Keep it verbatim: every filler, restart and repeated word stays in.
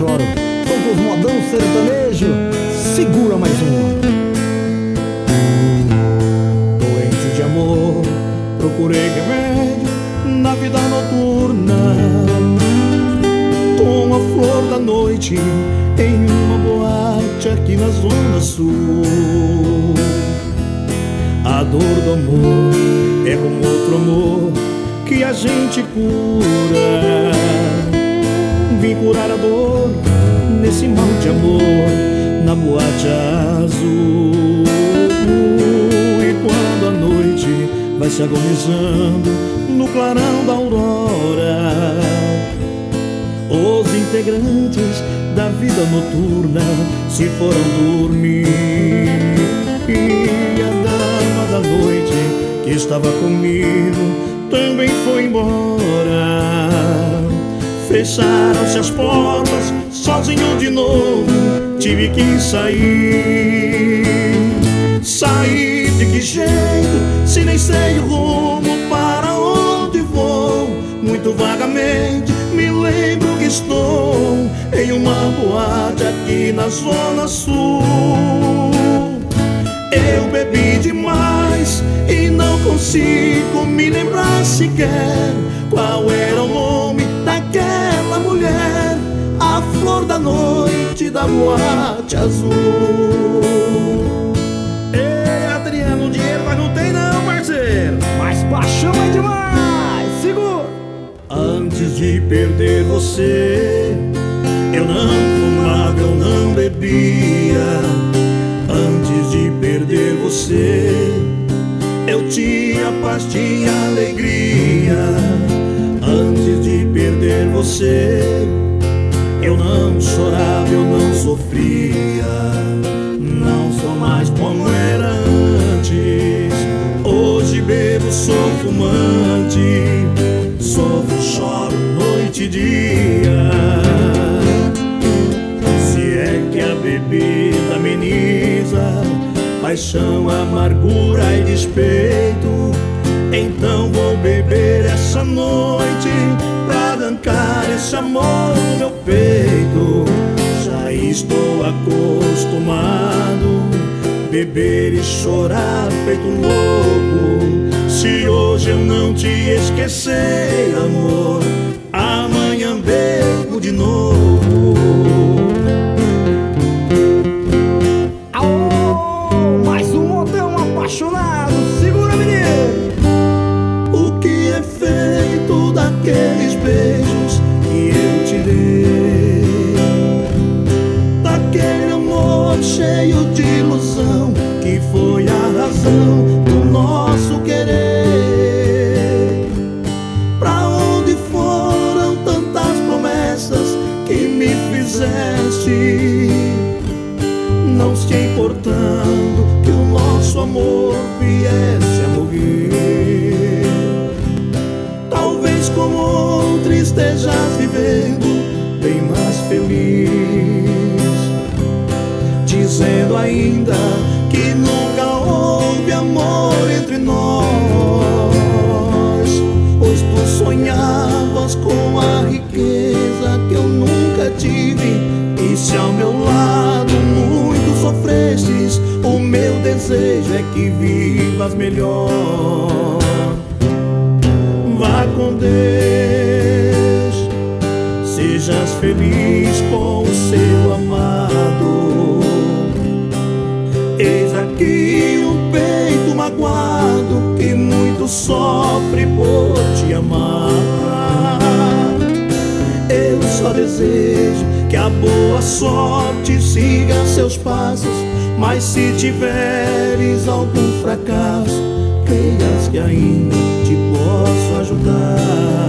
choro. Tô com os modão sertanejo, segura mais um. Doente de amor, procurei remédio na vida noturna, com a flor da noite em uma boate aqui na Zona Sul. A dor do amor é como outro amor que a gente cura. Vim curar a dor nesse mal de amor na boate azul. E quando a noite vai se agonizando no clarão da aurora, os integrantes da vida noturna se foram dormir. E a dama da noite que estava comigo também foi embora. Fecharam-se as portas, sozinho de novo tive que sair. Sair de que jeito, se nem sei o rumo para onde vou? Muito vagamente me lembro que estou em uma boate aqui na Zona Sul. Eu bebi demais e não consigo me lembrar sequer qual era o nome daquela mulher, a flor da noite da boate azul. Ei, Adriano, dinheiro mas não tem não, parceiro. Mas paixão é demais, segura. Antes de perder você, eu não fumava, eu não bebia. Antes de perder você, eu tinha paz, tinha alegria. Antes de perder você, eu não chorava, eu não sofria. Não sou mais como era antes. Hoje bebo, sou fumante, sofro, choro noite e dia. Se é que a bebida ameniza paixão, amargura e despeito, então vou beber essa noite pra arrancar esse amor do meu peito. Já estou acostumado beber e chorar feito louco. Se hoje eu não te esquecer, amor, amanhã bebo de novo. Aô, mais um modão apaixonado, segura, menino. O que é feito daqueles beijos que eu te dei, daquele amor cheio de ilusão que foi a razão do nosso querer? Pra onde foram tantas promessas que me fizeste, não se importando que o nosso amor viesse a morrer? Talvez com outro estejas vivendo bem mais feliz, dizendo ainda que nunca houve amor entre nós, pois tu sonhavas com a riqueza que eu nunca tive. E se ao meu lado muito sofrestes, o meu desejo é que vivas melhor. Vá com Deus, sejas feliz com o seu amado. Eis aqui um peito magoado que muito sofre por te amar. Eu só desejo que a boa sorte siga seus passos, mas se tiveres algum fracasso, creias que ainda te posso ajudar.